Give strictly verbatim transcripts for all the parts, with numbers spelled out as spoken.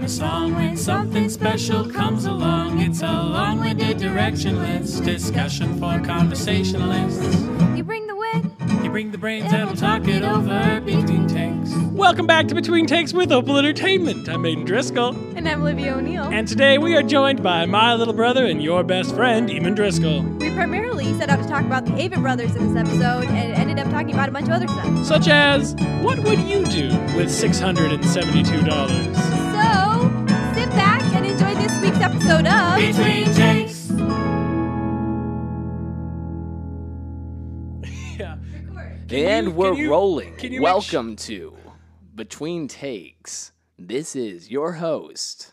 a song when something special comes along. It's a long-winded directionless discussion for conversationalists. You bring the wit, You bring the brains and we'll talk it over between takes. Welcome back to Between Takes with Opal Entertainment. I'm Aiden Driscoll. and I'm Olivia O'Neill. And today we are joined by my little brother and your best friend, Eamon Driscoll. We primarily set out to talk about the Avett Brothers in this episode and ended up talking about a bunch of other stuff. Such as, what would you do with six hundred seventy-two dollars? So, sit back and enjoy this week's episode of Between takes. Yeah. And you- we're can you- rolling. can you make Welcome to Between Takes. This is your host.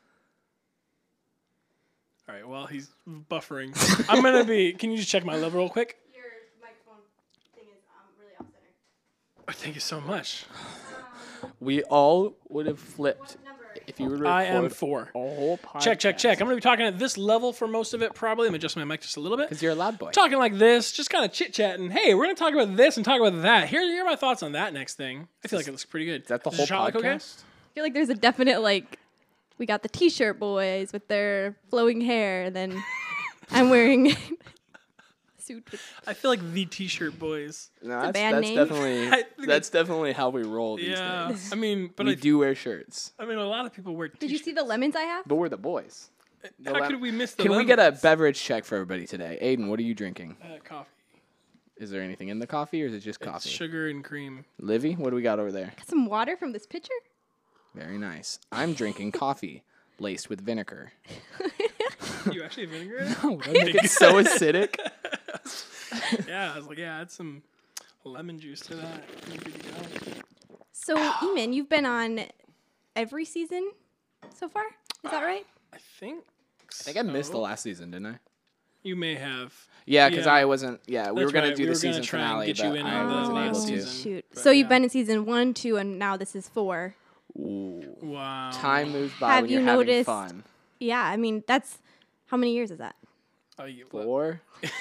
All right, well, he's buffering. I'm going to be, can you just check my level real quick? Your microphone thing is um, really off center. Oh, thank you so much. We all would have flipped if you were to I am record four. a whole podcast. Check, check, check. I'm going to be talking at this level for most of it, probably. I'm going to adjust my mic just a little bit. Because you're a loud boy. Talking like this, just kind of chit-chatting. Hey, we're going to talk about this and talk about that. Here, here are my thoughts on that next thing. I feel like it looks pretty good. Is that the Does whole your shot look okay? podcast? I feel like there's a definite, like, we got the t-shirt boys with their flowing hair, and then I'm wearing a suit with... I feel like the T-shirt boys. No, that's, band that's name. definitely I think that's definitely how we roll these Yeah, days. I mean, but we I, do wear shirts, I mean, a lot of people wear. Did you see the lemons I have? but we're the boys. The How lem- could we miss the? Can we get a lemons? beverage check for everybody today? Aiden, what are you drinking? Uh, coffee? Is there anything in the coffee, or is it just It's coffee? sugar and cream. Livy, what do we got over there? Got some water from this pitcher? Very nice. I'm drinking coffee laced with vinegar. You actually have vinegar in it? Oh, that make it so acidic. Yeah, I was like, yeah, add some lemon juice to that. You're good to go. So, Eamon, you've been on every season so far? Is that right? I think. I think I missed the so. last season, didn't I? You may have. Yeah, because Yeah. I wasn't. Yeah, we That's were gonna right, do we the were gonna season try and finale, get you but in I on the wasn't last able to. season. Shoot. But So you've yeah. been in season one, two, and now this is four. Ooh. Wow. Time moves by Have when you you're noticed- having fun. Yeah, I mean, that's... How many years is that? Oh, you, Four.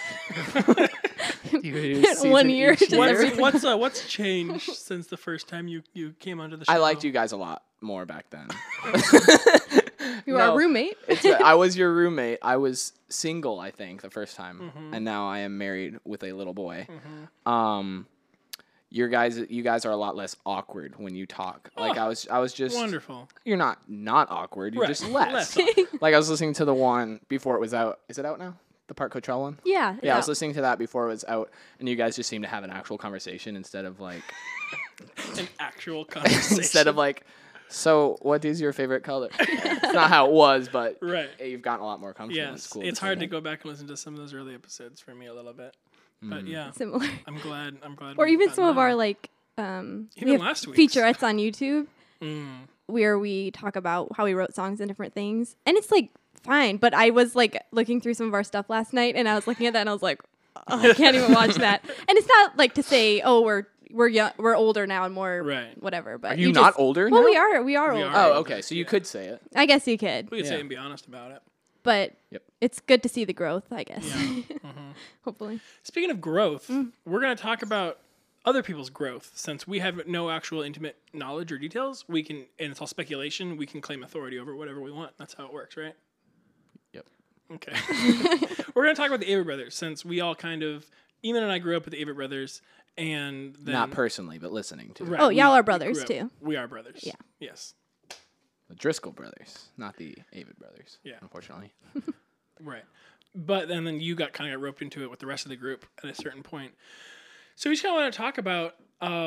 One year. Just What's, everything. what's, uh, what's changed since the first time you, you came onto the show? I liked you guys a lot more back then. You were No. our roommate. It's a, I was your roommate. I was single, I think, the first time, Mm-hmm. and now I am married with a little boy. Um, your guys, you guys are a lot less awkward when you talk. Like I was, I was just. Wonderful. You're not not awkward. You're Right. just less. Less Like I was listening to the one before it was out. Is it out now? The Park Coachella one? Yeah. Yeah, I was listening to that before it was out, and you guys just seem to have an actual conversation instead of like An actual conversation. instead of like. So, what is your favorite color? It's not how it was, but Right. you've gotten a lot more comfortable. Yes, It's cool. it's see hard to that. go back and listen to some of those early episodes for me a little bit, but yeah, Similar. I'm glad. I'm glad. Or we've even gotten some of that. our, like, um, Even we have last week's. featurettes on YouTube Mm. where we talk about how we wrote songs and different things. And it's, like, fine. But I was, like, looking through some of our stuff last night, and I was looking at that, and I was like, oh, I can't even watch that. And it's not, like, to say, oh, we're we're young, we're older now and more Right. whatever. But Are you, not just, older Well, now? we are. We are We older. are. Oh, okay. So you Yeah. could say it. I guess you could. We could say Yeah. and be honest about it. But Yep. it's good to see the growth, I guess. Yeah. Hopefully. Speaking of growth, Mm. we're going to talk about other people's growth. Since we have no actual intimate knowledge or details, we can, and it's all speculation, we can claim authority over whatever we want. That's how it works, right? Yep. Okay. We're going to talk about the Avett Brothers, since we all kind of, Eamon and I grew up with the Avett Brothers, and then... Not personally, but listening to Right, Oh, we- y'all are we brothers, grew up- too. We are brothers. Yeah. Yes. the Driscoll brothers, not the Avett brothers. Yeah. Unfortunately. Right. But then, then you got kind of got roped into it with the rest of the group at a certain point. So we just kind of want to talk about,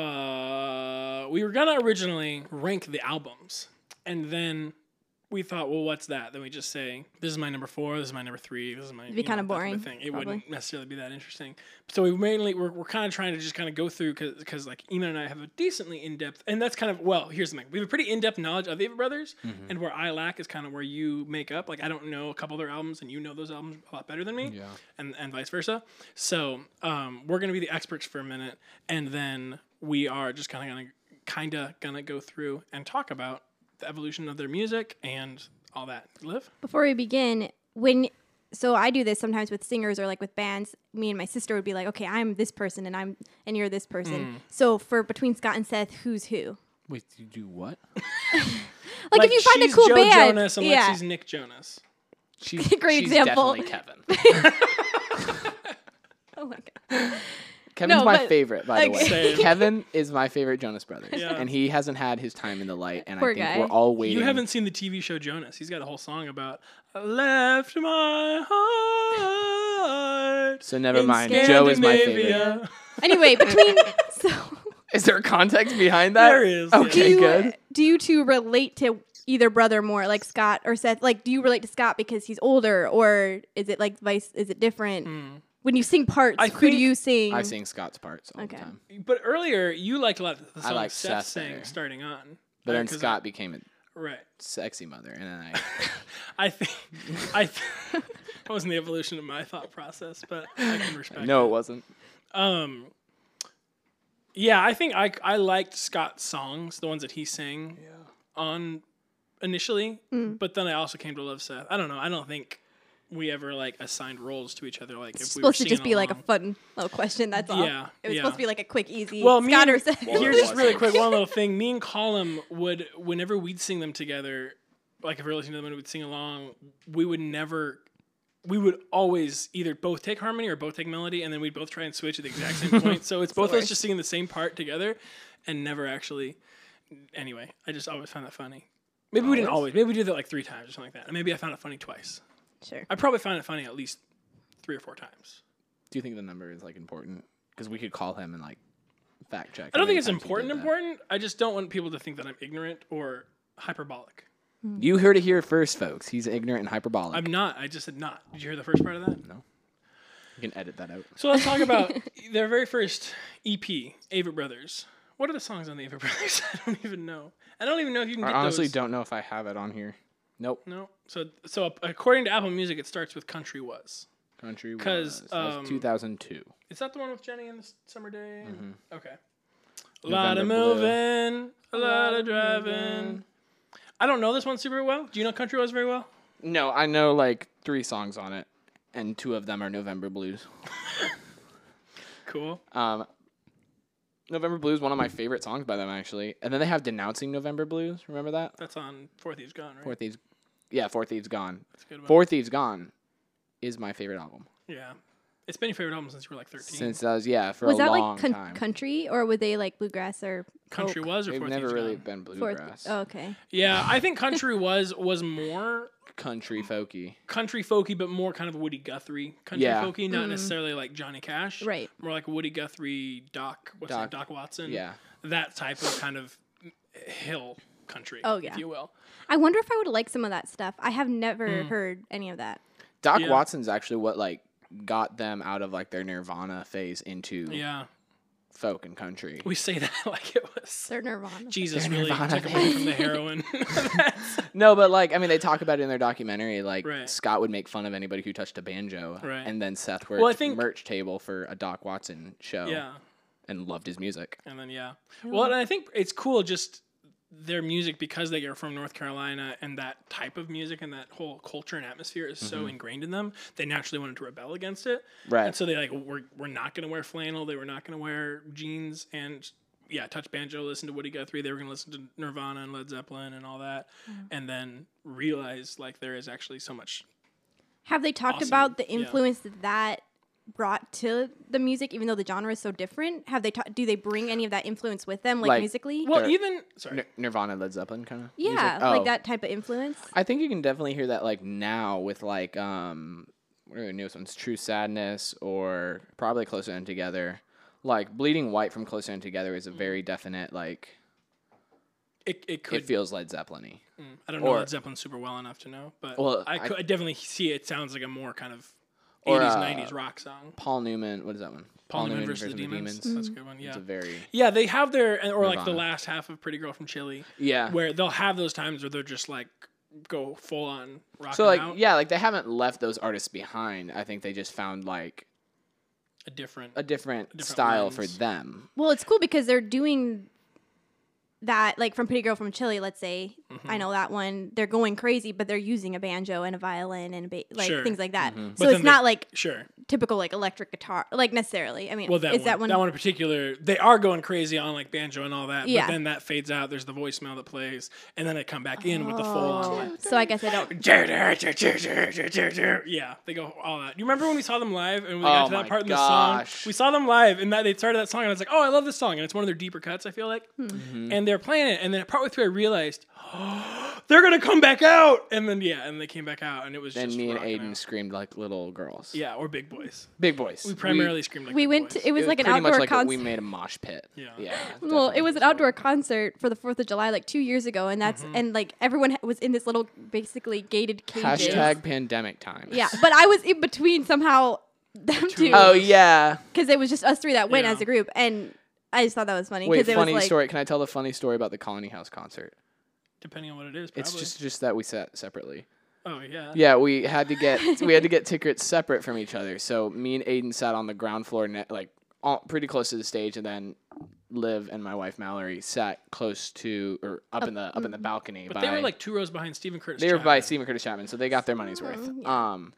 uh, we were going to originally rank the albums. And then we thought, well, what's that? Then we just say, this is my number four, this is my number three, this is my... It'd be you know, kinda that type of boring, thing. It probably. wouldn't necessarily be that interesting. So we mainly, we're, we're kind of trying to just kind of go through, because like Eamon and I have a decently in-depth, and that's kind of, well, here's the thing. We have a pretty in-depth knowledge of the Avett Brothers, and where I lack is kind of where you make up. Like, I don't know a couple of their albums, and you know those albums a lot better than me, Yeah. and, and vice versa. So um, we're going to be the experts for a minute, and then we are just kind of going to kind of going to go through and talk about the evolution of their music and all that. Liv? Before we begin, when so I do this sometimes with singers or like with bands. Me and my sister would be like, okay, I'm this person and I'm and you're this person. So for between Scott and Seth, who's who? Wait, you do what? Like, if you find a she's cool Joe band, Jonas and yeah. Lexi's Nick Jonas. She's, Great she's example. definitely Kevin. Oh my god. Kevin's No, my but- favorite, by the way. Same. Kevin is my favorite Jonas Brothers, Yeah. and he hasn't had his time in the light. And Poor I think guy. we're all waiting. You haven't seen the T V show Jonas. He's got a whole song about I left my heart. So never in mind. Joe is my favorite. Scandinavia. Anyway, between so Is there context behind that? There is, do Okay, you good. do you two relate to either brother more, like Scott or Seth? Like, do you relate to Scott because he's older, or is it like vice? Is it different? When you sing parts, I who do think- you sing? I sing Scott's parts all Okay. the time. But earlier, you liked a lot of the songs I like Seth Seth sang better. starting on. But Uh, then 'cause Scott became a I, right. sexy mother, and then I. I think I th- that wasn't the evolution of my thought process, but I can respect. no, it. it wasn't. Um. Yeah, I think I I liked Scott's songs, the ones that he sang on initially, Mm. but then I also came to love Seth. I don't know. I don't think we ever like assigned roles to each other. Like It's if we were supposed to just singing be like a along. fun little question. That's all. Yeah, It was yeah. supposed to be like a quick, easy. Well, me Scott and, or Seth. Well, here's it just really wasn't. quick one little thing. Me and Colum would, whenever we'd sing them together, like if we were listening to them and we'd sing along, we would never, we would always either both take harmony or both take melody, and then we'd both try and switch at the exact same point. So it's both of us worst. just singing the same part together, and never actually. Anyway, I just always found that funny. Maybe we didn't always. Maybe we did that like three times or something like that. And maybe I found it funny twice. Sure. I probably found it funny at least three or four times. Do you think the number is like important? Because we could call him and like fact check. I don't how think many it's times he important. did that. Important. I just don't want people to think that I'm ignorant or hyperbolic. You heard it here first, folks. He's ignorant and hyperbolic. I'm not. I just said not. Did you hear the first part of that? You can edit that out. So let's talk about their very first E P, Avett Brothers. What are the songs on the Avett Brothers? I don't even know. I don't even know if you can I get honestly those. don't know if I have it on here. Nope. No. So so according to Apple Music, it starts with Country Was. Country was, 'Cause, that was um, two thousand two. Is that the one with Jenny and the Summer Day? Okay. A November lot of Blue. moving, a lot of driving. I don't know this one super well. Do you know Country Was very well? No, I know like three songs on it, and two of them are November Blues. Cool. Um, November Blues, one of my favorite songs by them actually. And then they have Denouncing November Blues. Remember that? That's on Four Thieves Gone, right? Four Thieves. Yeah, Four Thieves Gone. That's a good one. Four Thieves Gone is my favorite album. Yeah. It's been your favorite album since you were like thirteen. Since I was yeah for Was a that long like con- time. country, or were they like bluegrass or Country folk? Was or They've Four never Thieves really Gone? been Fourth- bluegrass. oh, okay. Yeah, I think Country Was was more Country folky. country folky, but more kind of Woody Guthrie country Yeah. folky, not necessarily like Johnny Cash. Right. More like Woody Guthrie, Doc, what's Doc. that, Doc Watson. Yeah. That type of kind of hill country, Oh, yeah. if you will. I wonder if I would like some of that stuff. I have never Hmm. heard any of that. Doc Yeah. Watson's actually what like got them out of like their Nirvana phase into Yeah. folk and country. We say that like it was They're Nirvana. Jesus Their really Nirvana took a break from the heroin. That's- No, but like I mean, they talk about it in their documentary. Like Right. Scott would make fun of anybody who touched a banjo, Right. and then Seth worked Well, I think- merch table for a Doc Watson show, yeah. and loved his music. And then yeah. Well, and I think it's cool just their music because they are from North Carolina and that type of music and that whole culture and atmosphere is so ingrained in them. They naturally wanted to rebel against it. Right. And so they like we're we're not going to wear flannel. They were not going to wear jeans and yeah, touch banjo, listen to Woody Guthrie. They were going to listen to Nirvana and Led Zeppelin and all that, and then realize like there is actually so much. Have they talked Awesome. about the Yeah. influence that that brought to the music, even though the genre is so different? Have they ta- do they bring any of that influence with them, like, Like- musically? Well, They're- even sorry. Nir- Nirvana, Led Zeppelin, kind of. yeah, Oh. like that type of influence. I think you can definitely hear that like now with like um what are the newest ones? True Sadness or probably Closer Than Together. Like Bleeding White from Closer Than Together is a very definite like It it could. it feels Led Zeppelin-y. I don't know or- Led Zeppelin super well enough to know, but Well, I, I- could, I definitely see it. Sounds like a more kind of Or, eighties, uh, nineties rock song. Paul Newman, what is that one? Paul Newman versus the Demons. That's a good one. Yeah. It's a very Yeah, they have their or like the Nirvana. last half of Pretty Girl from Chile, yeah. where they'll have those times where they're just like go full on rock. So like out. yeah, like they haven't left those artists behind. I think they just found like a different. a different, different style lens. for them. Well, it's cool because they're doing that, like from Pretty Girl from Chile, let's say. Mm-hmm. I know that one. They're going crazy, but they're using a banjo and a violin and a ba- like Sure. things like that. But So then it's not they- like Sure. typical like electric guitar, like necessarily. I mean, Well, that is one, that one? that one in particular, they are going crazy on like banjo and all that. Yeah. But then that fades out. There's the voicemail that plays, and then they come back in with the full on. Like, So I guess I don't. yeah, they go all that. You remember when we saw them live and we Oh got to my that part in the gosh. song? We saw them live and that they started that song and I was like, oh, I love this song. And it's one of their deeper cuts, I feel like. Mm-hmm. And they're playing it. And then partway through, I realized, oh, they're going to come back out. And then, yeah, and they came back out and it was Then just me and rocking Aiden out. screamed like little girls. Yeah, or big boys. Big boys. We primarily screamed like We big went. boys. To, it was It like an pretty outdoor much like a- concert. we made a mosh pit. Yeah. Yeah. Well, it definitely. was an outdoor concert for the Fourth of July like two years ago, and that's and like everyone ha- was in this little basically gated cages. Hashtag pandemic times. Yeah, but I was in between somehow them two. Oh yeah. because it was just us three that went Yeah. as a group, and I just thought that was funny Wait, because it funny was like story. Can I tell the funny story about the Colony House concert? Depending on what it is, probably. It's just just that we sat separately. Oh, yeah. Yeah, we had to get we had to get tickets separate from each other. So me and Aiden sat on the ground floor, ne- like all, pretty close to the stage, and then Liv and my wife Mallory sat close to or up in the up in the balcony. But by, they were like two rows behind Stephen Curtis. they were by Chapman. Stephen Curtis Chapman, so they got their money's worth. Oh, yeah. Um,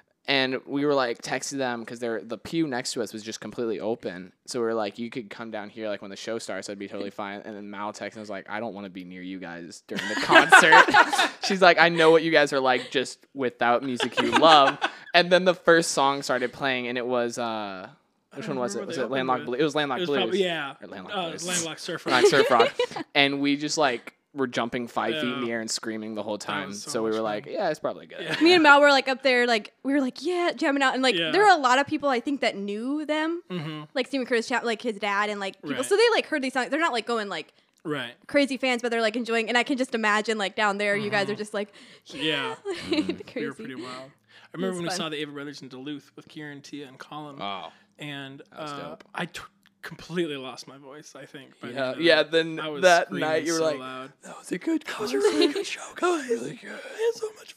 and we were like texting them because they're the pew next to us was just completely open. So we were like, you could come down here like when the show starts, I'd be totally fine. And then Mal texted and was like, I don't want to be near you guys during the concert. She's like, I know what you guys are like just without music you love. And then the first song started playing, and it was uh, which one was it? remember Was they it opened Landlocked with. Blues? It was It Landlocked was Blues. probably, yeah. Or Landlocked uh, Blues. Landlocked Surf Not Surf Rock. And we just like were jumping five feet in the Yeah. air and screaming the whole time. was So, so we much were fun. like, yeah, it's probably good. Yeah. me and Mal were like up there, like we were like yeah, jamming out, and like Yeah. there were a lot of people I think that knew them, Mm-hmm. like Stephen Curtis Chapman, like his dad, and like people. Right. So they like heard these songs. They're not like going like Right. crazy fans, but they're like enjoying. And I can just imagine like down there, you guys are just like Yeah. yeah, They crazy. were pretty wild. I remember was when we fun. saw the Ava Brothers in Duluth with Kieran, Tia, and Colin. Oh. and was uh, dope. I t- completely lost my voice, I think. by the Yeah, end of yeah. it. Then I was that screaming night you were so like, loud. "That was a good. That was a really good show, guys. Really good. I had so much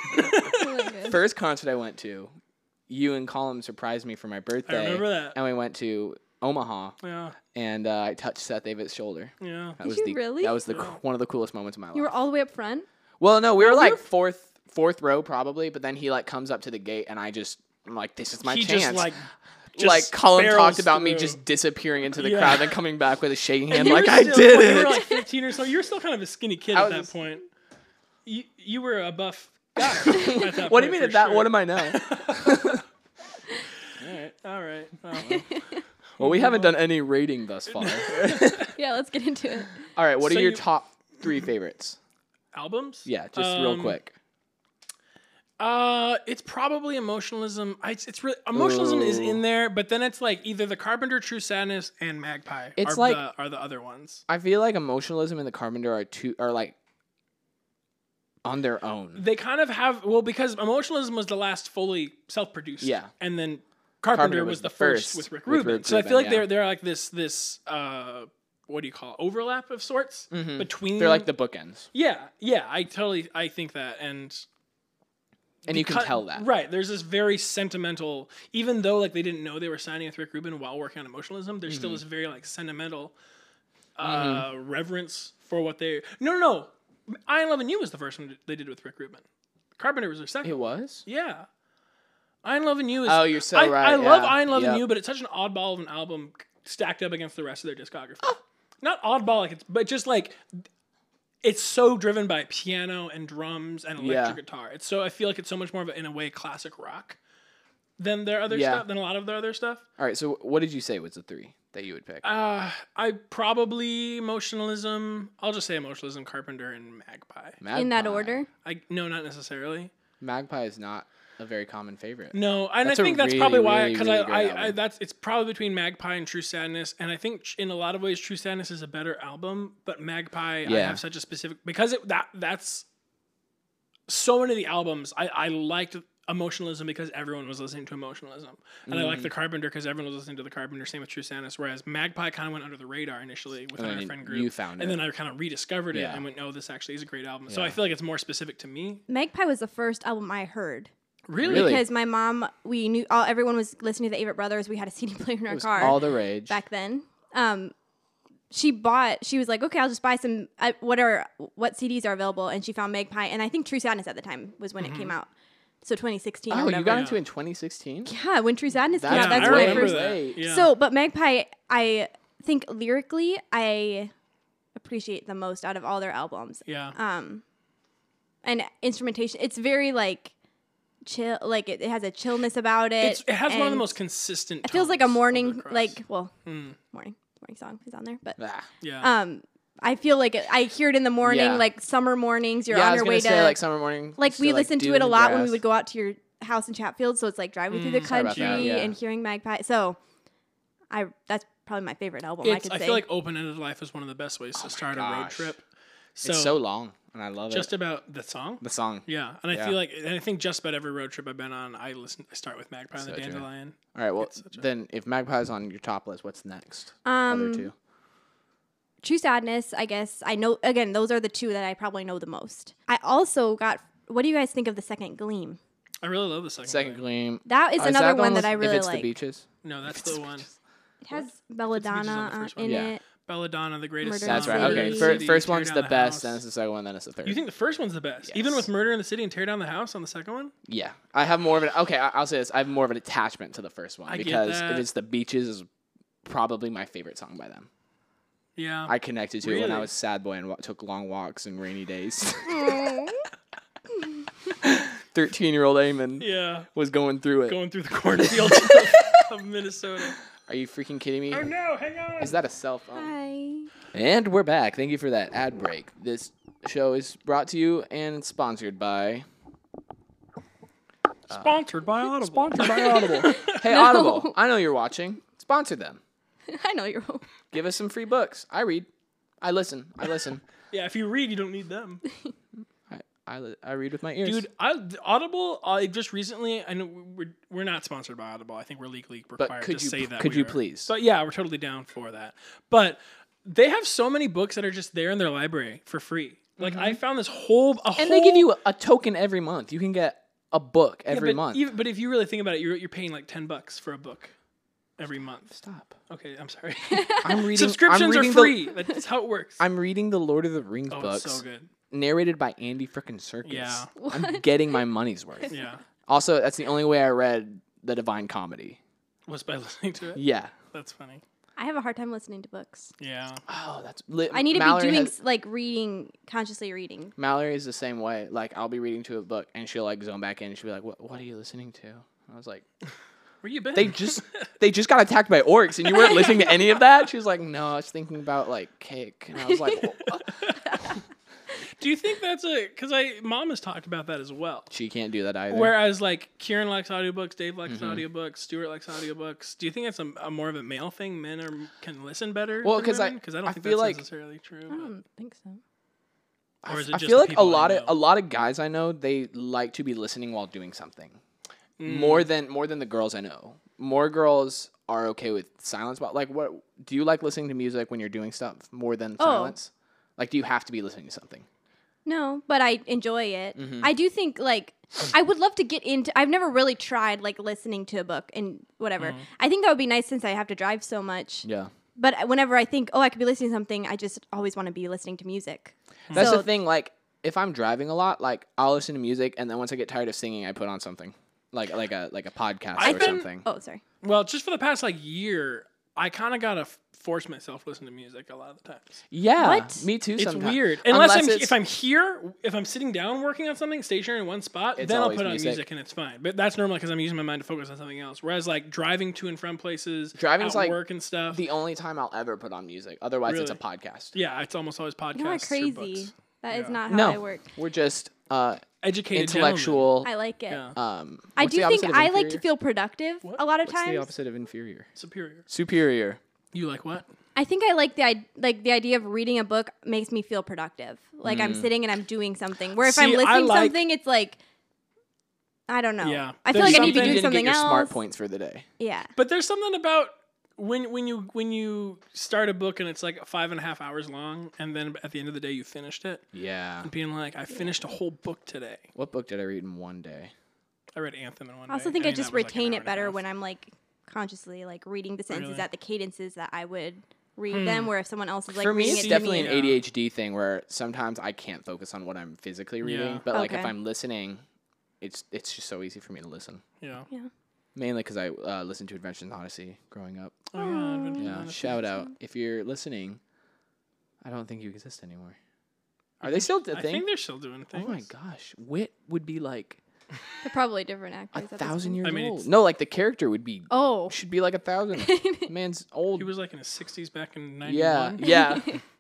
fun. Really good. First concert I went to, you and Colin surprised me for my birthday. remember that. And we went to Omaha, yeah, and uh, I touched Seth David's shoulder. yeah. That Did was you the really? that was the Yeah. one of the coolest moments of my life. You were all the way up front. well, no, we were we like were- fourth fourth row probably, but then he like comes up to the gate, and I just I'm like, this is my he chance. just like, just like Colin barrels talked about me through. just disappearing into the Yeah. crowd, then coming back with a shaking And hand, you like were I still- did what, it. You were like fifteen or so. You were still kind of a skinny kid I at that was- point. You you were a buff guy. at that what do you point, mean for at that? sure. What am I now? All right, all right. Oh, well. Well, we haven't done any rating thus far. Yeah, let's get into it. All right, what So are your you- top three favorites? Albums? Yeah, just real Um, quick. Uh, it's probably emotionalism. I, it's, it's really emotionalism is Ooh. in there, but then it's like either the Carpenter, True Sadness, and Magpie. It's are like- the, are the other ones. I feel like emotionalism and the Carpenter are two are like on their own. They kind of have well because emotionalism was the last fully self-produced. Yeah. and then Carpenter, Carpenter was, was the the first, first with Rick with Rubin. Rick so I Rubin, feel like yeah. they're they're like this this uh what do you call it? Overlap of sorts Mhm. between. They're like the bookends, yeah yeah I totally I think that and. and you can Because- tell that. Right. There's this very sentimental, even though like they didn't know they were signing with Rick Rubin while working on emotionalism, there's still Mm-hmm. this very like sentimental uh, reverence for what they. No, no, no. I Love and You was the first one they did with Rick Rubin. Carpenter was their second. It was. Yeah. I Love and You is. Oh, you're so I, right, I love yeah. I Love and Yep. You, but it's such an oddball of an album stacked up against the rest of their discography. Not oddball, like it's, but just like it's so driven by piano and drums and electric Yeah. guitar. It's so I feel like it's so much more of a, in a way classic rock than their other Yeah. stuff, than a lot of their other stuff. All right, so what did you say was the three that you would pick? Uh, I probably emotionalism. I'll just say emotionalism, Carpenter, and Magpie. In that Magpie. order. I no, not necessarily. Magpie is not a very common favorite. No, and That's I a think that's really, probably why really, because really I, good I, I album. that's it's probably between Magpie and True Sadness, and I think tr- in a lot of ways True Sadness is a better album, but Magpie I Yeah. have such a specific because it that that's so many of the albums I I liked emotionalism because everyone was listening to emotionalism, and I liked the Mm-hmm. Carpenter because everyone was listening to the Carpenter. Same with True Sadness, whereas Magpie kind of went under the radar initially within And our then friend group. you found and it. then I kind of rediscovered it Yeah. and went, "No, this actually is a great album." So Yeah. I feel like it's more specific to me. Magpie was the first album I heard. Really, Really? Because my mom, we knew all everyone was listening to the Avett Brothers. We had a C D player in our It was car all the rage. back then. Um, she bought. She was like, "Okay, I'll just buy some. Uh, what are what C Ds are available?" And she found Magpie, and I think True Sadness at the time was when it came out. So twenty sixteen or Oh, whatever. you got Yeah. into it in twenty sixteen? Yeah, Wintry Sadness came That's out. yeah, That's I when I remember first. that. Yeah. So, but Magpie, I think lyrically, I appreciate the most out of all their albums. yeah. Um, and instrumentation, it's very like chill. Like it, it has a chillness about it. It's, it has one of the and most consistent. It feels like a tones morning, across. like well, Mm, morning morning song is on there, but Ah. yeah. um, I feel like it, I hear it in the morning, Yeah. like summer mornings. You're yeah, I on was your gonna way say to like summer morning. like just we to, listened dew to it in a the lot when we grass. would go out to your house in Chatfield, so it's like driving through the Mm. Sorry about country that, yeah. and hearing Magpie. So, I that's probably my favorite album. I It's, could I say. feel like open-ended life is one of the best ways to start a road gosh. trip. So, It's so long, and I love just it. about the song. The song. Yeah, and I Yeah. feel like, and I think just about every road trip I've been on, I listen. I start with Magpie and So the true. Dandelion. All right, well, It's such a- then if Magpie's on your top list, what's next? um, Other two. True Sadness, I guess. I know, again, those are the two that I probably know the most. I also got, what do you guys think of The Second Gleam? I really love the second. Second one. Gleam. That is Oh, another that the one with- that I really If it's like. the beaches. No, that's the one. It has Beaches on Belladonna the uh, first one. in Yeah. it. Belladonna, the greatest. Murder song, That's in right. the Murder Okay, in the fir- City, first Tear one's Down the the best, House. then it's the second one, then it's the third. You think the first one's the best, even Yes. with Murder in the City and Tear Down the House on the second one? Yeah, I have more of an okay. I- I'll say this: I have more of an attachment to the first one I get because that. if it's the beaches, is probably my favorite song by them. Yeah. I connected to it when I Really? was sad boy and wa- took long walks and rainy days. Thirteen-year-old Eamon yeah. was going through it. Going through the cornfields of Minnesota. Are you freaking kidding me? Oh no! Hang on. Is that a cell phone? Hi. And we're back. Thank you for that ad break. This show is brought to you and sponsored by Sponsored by Audible. Sponsored by Audible. Hey, No. Audible, I know you're watching. Sponsor them. I know you're. Give us some free books. I read. I listen. I listen. Yeah, if you read, you don't need them. I, I, li- I read with my ears. Dude, I, Audible, I just recently, I know we're, we're not sponsored by Audible. I think we're legally required could to you say p- that. could we you are. please? But yeah, we're totally down for that. But they have so many books that are just there in their library for free. Like, I found this whole, a and they give you a, a token every month. You can get a book every but month. Even, but if you really think about it, you're, you're paying like ten bucks for a book every month. Stop. Okay, I'm sorry. I'm reading. Subscriptions I'm are reading free. The, That's how it works. I'm reading the Lord of the Rings oh, books, it's so good. narrated by Andy frickin' Serkis. Yeah. I'm getting my money's worth. Yeah. Also, that's the only way I read the Divine Comedy. Was by listening to it? Yeah. That's funny. I have a hard time listening to books. Yeah. Oh, that's. Li- I need to Mallory be doing has- s like reading, consciously reading. Mallory is the same way. Like, I'll be reading to a book, and she'll like zone back in, and she'll be like, "What? What are you listening to?" I was like, Where you been? "They just, they just got attacked by orcs, and you weren't listening to any of that." She was like, "No, I was thinking about like cake," and I was like, "What?" Do you think that's a because I mom has talked about that as well? "She can't do that either." Whereas like Kieran likes audiobooks, Dave likes Mm-hmm. audiobooks, Stuart likes audiobooks. Do you think it's a, a more of a male thing? Men are can listen better. Well, than 'cause I- women? 'Cause I don't I think feel that's like- necessarily true. I but- don't think so. I, Or is it I just feel the like a people I lot of know? a lot of guys I know they like to be listening while doing something. Mm. More than more than the girls I know. More girls are okay with silence. But like, what do you like listening to music when you're doing stuff more than Oh. silence? Like, do you have to be listening to something? No, but I enjoy it. Mm-hmm. I do think like I would love to get into. I've never really tried like listening to a book and whatever. I think that would be nice since I have to drive so much. Yeah. But whenever I think, oh, I could be listening to something, I just always want to be listening to music. That's So- the thing. Like, if I'm driving a lot, like I'll listen to music, and then once I get tired of singing, I put on something, like like a like a podcast I've or been- something. Oh, sorry. Well, just for the past like year, I kind of gotta f- force myself to listen to music a lot of the times. Yeah, What? me too. It's sometimes. weird. Unless, I'm it's- if I'm here, if I'm sitting down working on something, stationary in one spot, It's then I'll always put on music. music and it's fine. But that's normal because I'm using my mind to focus on something else. Whereas like driving to and from places, Driving's at like work and stuff. the only time I'll ever put on music. Otherwise, it's a Really? podcast. yeah, it's almost always podcasts. You are or crazy. books. That is Yeah. not how No, I work. we're just uh, Educated intellectual. I like it. gentlemen. Um, Yeah. I what's do the think opposite of I like to inferior? feel productive What? a lot of What's the times. opposite of inferior? Superior. Superior. You like what? I think I like the I- like the idea of reading a book makes me feel productive. Like I'm sitting and I'm doing something. Where if I'm See, I listening to like- something, it's like I don't know. Yeah. I feel There's like I need to something- do you didn't something get your else. smart points for the day. Yeah. But there's something about when when you when you start a book and it's like five and a half hours long, and then at the end of the day you finished it, Yeah. and being like, I finished a whole book today. What book did I read in one day? I read Anthem in one day. I also think I, mean, just that was like an retain hour it and a better half. when I'm like consciously like reading the sentences Really? at the cadences that I would read them. Where if someone else is like for me, reading it's it definitely to an me, A D H D thing where sometimes I can't focus on what I'm physically reading. Yeah. But like if Okay. I'm listening, it's it's just so easy for me to listen. Yeah. Yeah. Mainly because I uh, listened to Adventures in Odyssey growing up. Oh yeah. Adventures in Yeah, Odyssey. shout out if you're listening. I don't think you exist anymore. Are they still a I thing? think they're still doing Oh things. my gosh, Wit would be like They're probably different a actors. at this thousand point. years I mean, old. it's- No, like the character would be Oh. should be like a thousand. Man's old. He was like in his sixties back in yeah, ninety-one. yeah.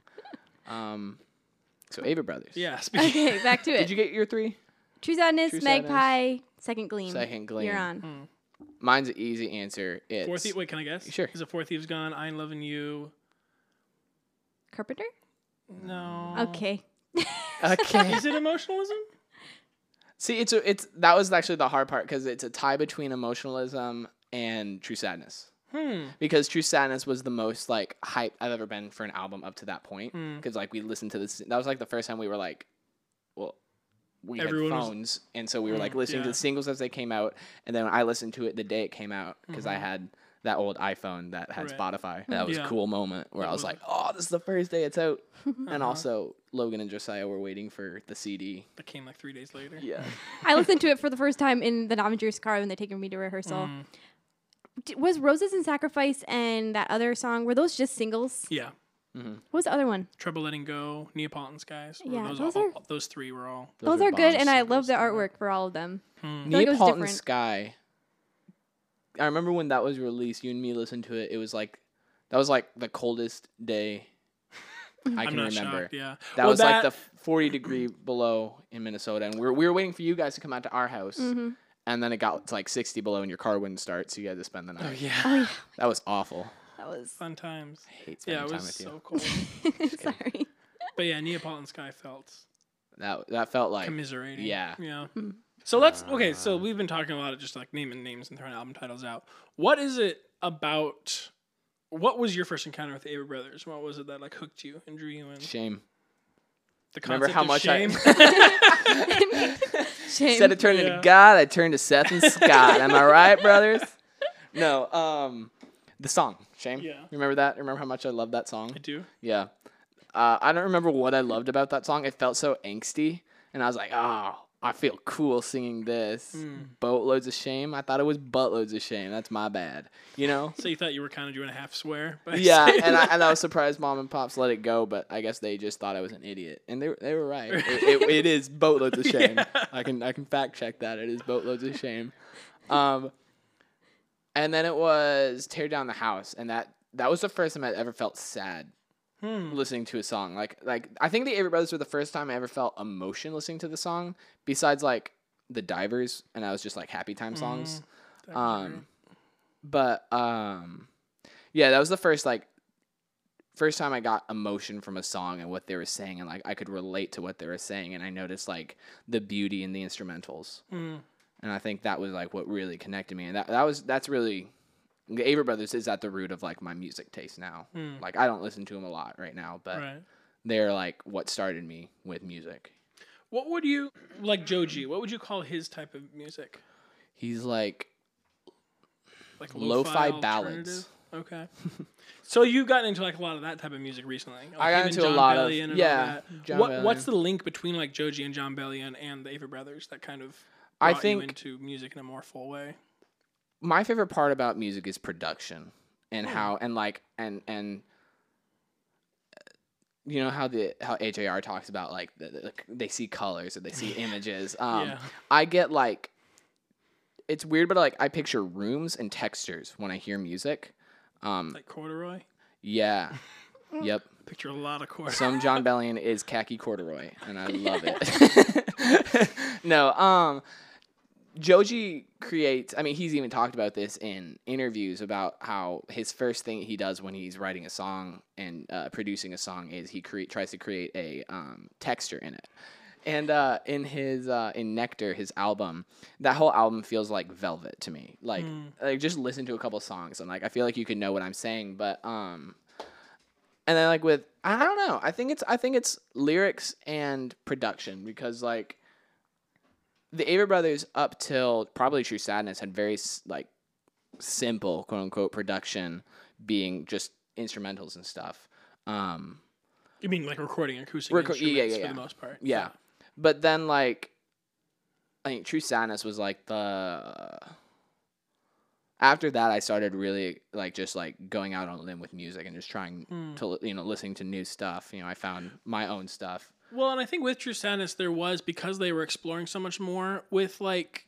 um, so Ava Brothers. Yeah. Speaking Okay, back to it. Did you get your three? True Sadness, True Sadness. Magpie, Second Gleam. Second Gleam. You're on. Mine's an easy answer. It's Four Thieves. Wait, can I guess? Sure. Is it Four Thieves Gone? I Ain't Loving You. Carpenter? No. Okay. okay. Is it emotionalism? See, it's a, it's that was actually the hard part because it's a tie between emotionalism and True Sadness. Hmm. Because True Sadness was the most like hype I've ever been for an album up to that point. Hmm. Because like we listened to this, that was like the first time we were like, well, we Everyone had was- phones, and so we were like Mm, listening to yeah. the singles as they came out, and then I listened to it the day it came out because I had that old iPhone that had Mm-hmm. Right. Spotify. That was Yeah. a cool moment where That I was was- like, oh, this is the first day it's out, and Uh-huh. also Logan and Josiah were waiting for the C D. That came like three days later. Yeah. I listened to it for the first time in the Avengers car when they taken me to rehearsal. Mm. D- was Roses and Sacrifice and that other song, were those just singles? Yeah. What was the other one? Trouble Letting Go, Neapolitan Skies. Or Yeah, those, those all, are- all- those three were all. Those, were are good, bomb and I love singles. the artwork for all of them. Hmm. feel like it was Neapolitan different. Sky. I remember when that was released. You and me listened to it. It was like that was like the coldest day I I'm can not remember. shocked. Yeah. That Well, was like the forty degree below in Minnesota, and we were we were waiting for you guys to come out to our house, Mm-hmm. and then it got to like sixty below, and your car wouldn't start, so you had to spend the night. Oh yeah. Oh, yeah. That was awful. That was. Fun times. I hate Yeah, spending it time was with you. so cold. Sorry. But yeah, Neapolitan Sky felt That that felt like commiserating. yeah. Yeah. So let's okay. So we've been talking a lot of just like naming names and throwing album titles out. What is it about? What was your first encounter with the Ava Brothers? What was it that like hooked you and drew you in? shame. The Remember concept how of much I- shame. Shame. Instead of turning Yeah. to God, I turned to Seth and Scott. Am I right, brothers? No. Um, the song "Shame." Yeah. Remember that? Remember how much I love that song? I do. Yeah. Uh, I don't remember what I loved about that song. It felt so angsty, and I was like, oh, I feel cool singing this. Hmm. Boatloads of shame. I thought it was buttloads of shame. That's my bad. You know? So you thought you were kind of doing a half swear? By Yeah, saying and I, that? and I was surprised Mom and Pops let it go, but I guess they just thought I was an idiot, and they they were right. It, it, it is boatloads of shame. Yeah. I can I can fact check that. It is boatloads of shame. Um, and then it was Tear Down the House, and that that was the first time I ever felt sad Hmm. listening to a song. Like like I think the Avery Brothers were the first time I ever felt emotion listening to the song, besides like the Divers, and I was just like happy time songs. That was Um, but um, yeah, that was the first like first time I got emotion from a song and what they were saying, and like I could relate to what they were saying, and I noticed like the beauty in the instrumentals, great. Hmm. and I think that was like what really connected me, and that that was that's really the Avery Brothers is at the root of like my music taste now. Hmm. Like I don't listen to them a lot right now, but Right. they're like what started me with music. What would you like, Joji? What would you call his type of music? He's like Like Lo-fi lo-fi ballads. alternative? Okay. So you got into like a lot of that type of music recently. Like I got even into a John lot of- Bellion and all yeah, that. John What Bellion. What's the link between like Joji and John Bellion and the Ava Brothers that kind of I brought you think- into music in a more full way? my favorite part about music is production and Hmm. how and like and and uh, you know how the how H A R talks about like the, the, they see colors or they see images. Um, Yeah. I get like it's weird, but like I picture rooms and textures when I hear music. Um, Like corduroy. yeah, yep. Picture a lot of corduroy. Some John Bellion is khaki corduroy, and I love it. no, um, Joji creates. I mean, he's even talked about this in interviews about how his first thing he does when he's writing a song and uh, producing a song is he create tries to create a um, texture in it. And uh, in his uh, in Nectar, his album, that whole album feels like velvet to me. Like, like just listen to a couple songs and like I feel like you can know what I'm saying, but um. And then like with I don't know. I think it's I think it's lyrics and production because like the Ava Brothers up till probably True Sadness had very s- like simple quote unquote production being just instrumentals and stuff. Um You mean like recording acoustic Reco- yeah, instruments yeah, for yeah. the most part? yeah. But then like I think True Sadness was like the. After that, I started really like just like going out on a limb with music and just trying Mm. to you know listening to new stuff. You know, I found my own stuff. Well, and I think with True Sadness, there was, because they were exploring so much more with like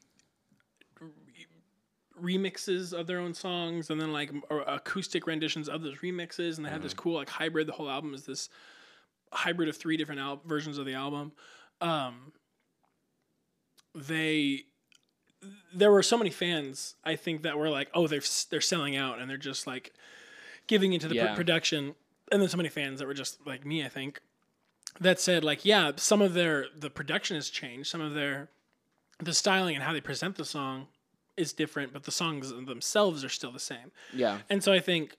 re- remixes of their own songs and then like m- or acoustic renditions of those remixes. And they had this cool like hybrid. The whole album is this hybrid of three different al- versions of the album. Um, they, there were so many fans, I think, that were like, oh, they're, s- they're selling out and they're just like giving into the pr- Yeah. production. And then so many fans that were just like me, I think, that said like, yeah, some of their, the production has changed. Some of their, the styling and how they present the song is different, but the songs themselves are still the same. Yeah. And so I think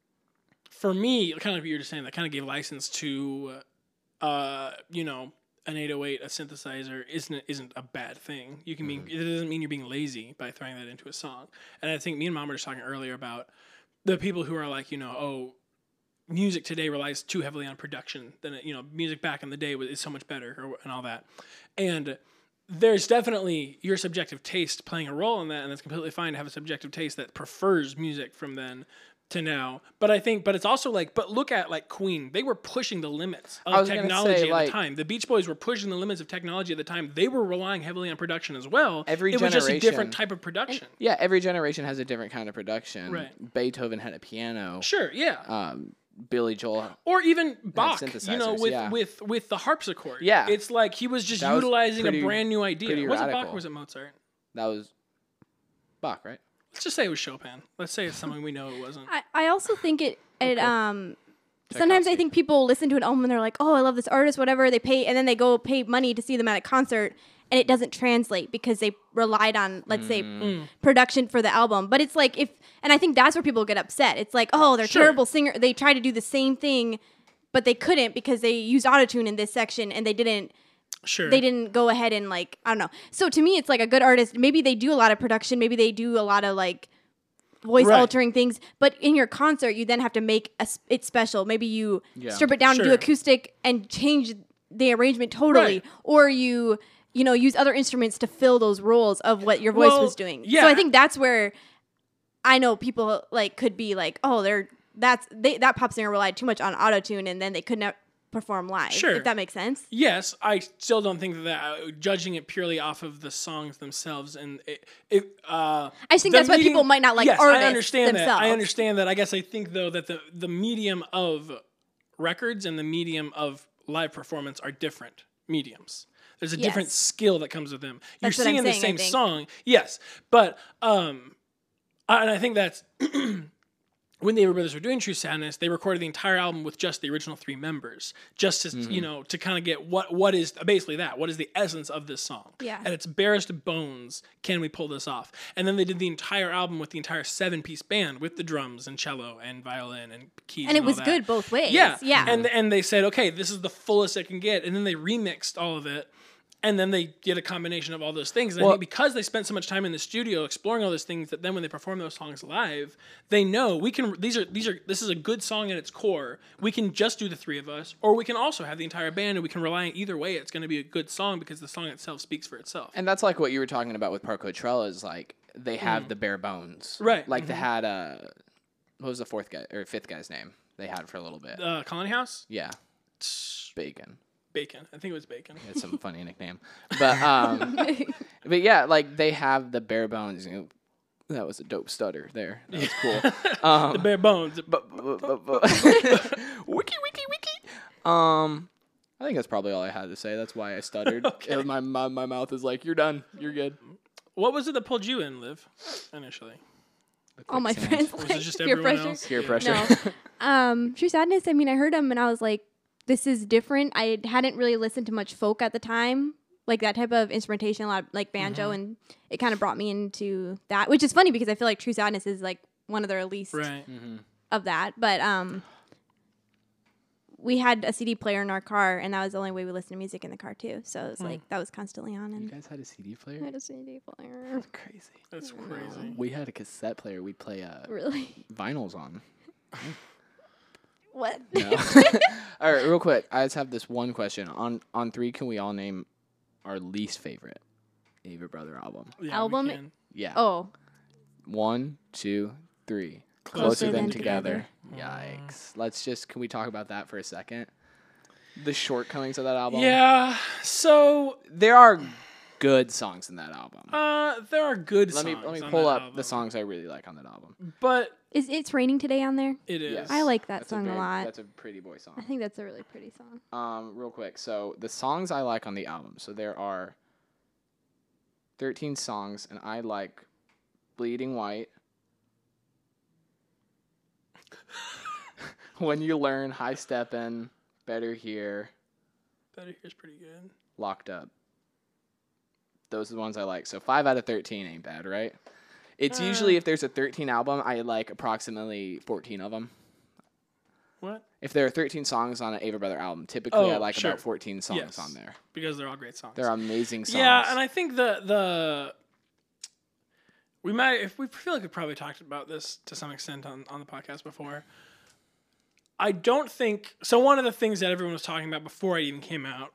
for me, kind of what you were just saying, that kind of gave license to, uh, you know, an eight oh eight, a synthesizer isn't isn't a bad thing. You can Mm-hmm. be, it doesn't mean you're being lazy by throwing that into a song. And I think me and Mom were just talking earlier about the people who are like, you know, oh, music today relies too heavily on production than it, you know, music back in the day was is so much better or, and all that. And there's definitely your subjective taste playing a role in that, and it's completely fine to have a subjective taste that prefers music from then to now. But I think, but it's also like, but look at like Queen. They were pushing the limits I of was gonna technology say, at like- the time. The Beach Boys were pushing the limits of technology at the time. They were relying heavily on production as well. Every it was just a different generation- type of production. Yeah, every generation has a different kind of production. Right. Beethoven had a piano. Sure, yeah. Um, Billy Joel. Or even Bach, you know, synthesizers, with, yeah. with with the harpsichord. Yeah. It's like he was just That was utilizing pretty- a brand new idea. pretty Was it Bach radical. or was it Mozart? That was Bach, right? Let's just say it was Chopin. Let's say it's someone we know it wasn't. I, I also think it it um sometimes I think people listen to an album and they're like, oh, I love this artist, whatever. They pay and then they go pay money to see them at a concert, and it doesn't translate because they relied on, let's say, Mm. production for the album. But it's like if, and I think that's where people get upset. It's like, oh, they're Sure. terrible singer. They try to do the same thing, but they couldn't because they used autotune in this section and they didn't. Sure. They didn't go ahead and like, I don't know. So to me, it's like a good artist. Maybe they do a lot of production. Maybe they do a lot of like voice Right. altering things. But in your concert, you then have to make a, s- it special. Maybe you Yeah. strip it down and do Sure. acoustic and change the arrangement totally, Right. or you you know use other instruments to fill those roles of what your voice Well, was doing. yeah. So I think that's where I know people like could be like, oh, they're that's they that pop singer relied too much on autotune and then they could not perform live. Sure. If that makes sense. Yes, I still don't think that uh, judging it purely off of the songs themselves and it, it uh I just think the that's why medium- people might not like yes, artists I understand themselves. that. I understand that. I guess I think though that the the medium of records and the medium of live performance are different mediums. There's a different Yes. skill that comes with them. You're That's what I'm singing the saying, I same think. song, yes, but um, I- and I think that's when the Avery Brothers were doing True Sadness, they recorded the entire album with just the original three members, just to Mm-hmm. you know to kind of get what what is basically that what is the essence of this song. Yeah. At its barest bones, can we pull this off? And then they did the entire album with the entire seven piece band with the drums and cello and violin and keys, and it all was that. good both ways. Yeah, Yeah. And and they said, okay, this is the fullest it can get, and then they remixed all of it, and then they did a combination of all those things. And I Well- think because they spent so much time in the studio exploring all those things, that then when they perform those songs live, they know we can. These are these are this is a good song at its core. We can just do the three of us, or we can also have the entire band, and we can rely on either way. It's going to be a good song because the song itself speaks for itself. And that's like what you were talking about with Park Coachella is like they have the bare bones. Mm. Right. Like they had uh what was the fourth guy or fifth guy's name? They had for a little bit. uh, Colony House, Yeah. Bacon. Bacon. I think it was Bacon. It's some funny nickname. But um but yeah, like they have the bare bones, you know. That was a dope stutter there. That was cool. Um The bare bones. but, but, but, but wiki wiki wiki. Um I think that's probably all I had to say. That's why I stuttered. Okay. It- my, my my mouth is like, you're done. You're good. What was it that pulled you in, Liv, initially? All my Quicksand. friends Was like it just peer everyone pressure. else? Peer pressure. No. um, True Sadness. I mean, I heard them and I was like, this is different. I hadn't really listened to much folk at the time, like that type of instrumentation, a lot of, like banjo, and it kind of brought me into that, which is funny because I feel like True Sadness is like one of their least Right. of that. But um, we had a C D player in our car, and that was the only way we listened to music in the car too. So it was like that was constantly on, You and guys had a C D player? I had a C D player. Crazy. That's crazy. We had a cassette player we'd play uh, Really? vinyls on. What? No. All right, real quick. I just have this one question. On on three, can we all name our least favorite? Avett Brother album. Yeah, we Album? can. Yeah. Oh, One, two, three. Closer Closer, Than than together. Yikes. Mm. Let's just, can we talk about that for a second? The shortcomings of that album. Yeah. So There are good songs in that album. uh, there are good let me songs. let me on pull that up album. the songs I really like on that album. But is It's Raining Today on there? it is. Yes. I like that That's song a very- lot. That's a pretty boy song. I think that's a really pretty song. Um, real quick. So the songs I like on the album. So there are thirteen songs, and I like Bleeding White. When You Learn, High Steppin', Better Here, Better Here's pretty good. Locked Up. Those are the ones I like. So five out of thirteen ain't bad, right? It's Uh. usually if there's a thirteen album, I like approximately fourteen of them. What? If there are thirteen songs on an Avett Brother album, typically I Oh, like sure. about fourteen songs Yes. on there. Because they're all great songs. They're amazing songs. Yeah, and I think the the we might if we feel like we probably talked about this to some extent on, on the podcast before. I don't think so. One of the things that everyone was talking about before it even came out